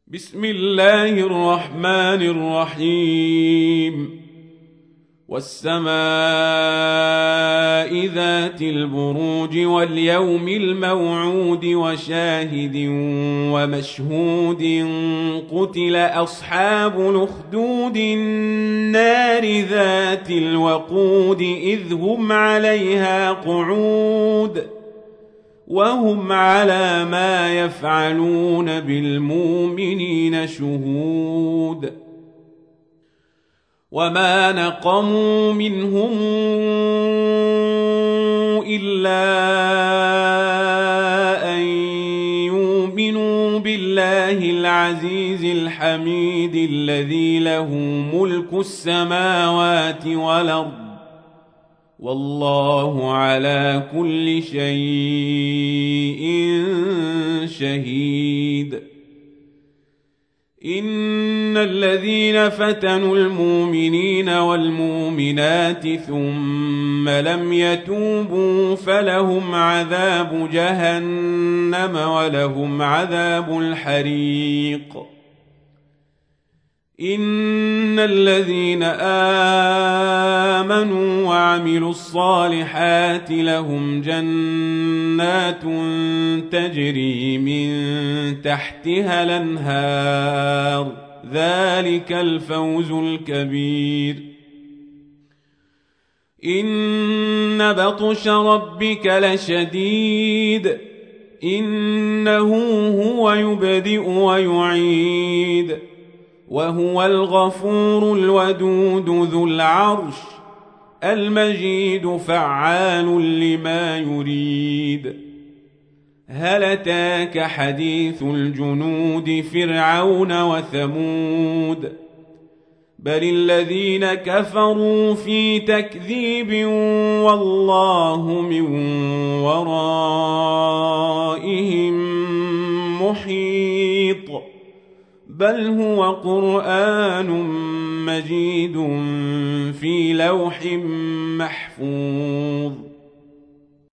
بسم الله الرحمن الرحيم والسماء ذات البروج واليوم الموعود وشاهد ومشهود قتل أصحاب الأخدود النار ذات الوقود إذ هم عليها قعود وهم على ما يفعلون بالمؤمنين شهود وما نقموا منهم إلا أن يؤمنوا بالله العزيز الحميد الذي له ملك السماوات والأرض والله على كل شيء شهيد. إن الذين فتنوا المؤمنين والمؤمنات ثم لم يتوبوا فلهم عذاب جهنم ولهم عذاب الحريق. إن الذين آمنوا وعملوا الصالحات لهم جنات تجري من تحتها الأنهار ذلك الفوز الكبير. إن بطش ربك لشديد إنه هو يبدئ ويعيد وهو الغفور الودود ذو العرش المجيد فعال لما يريد. هل أتاك حديث الجنود فرعون وثمود بل الذين كفروا في تكذيب والله من ورائهم محيط بل هو قرآن مجيد في لوح محفوظ.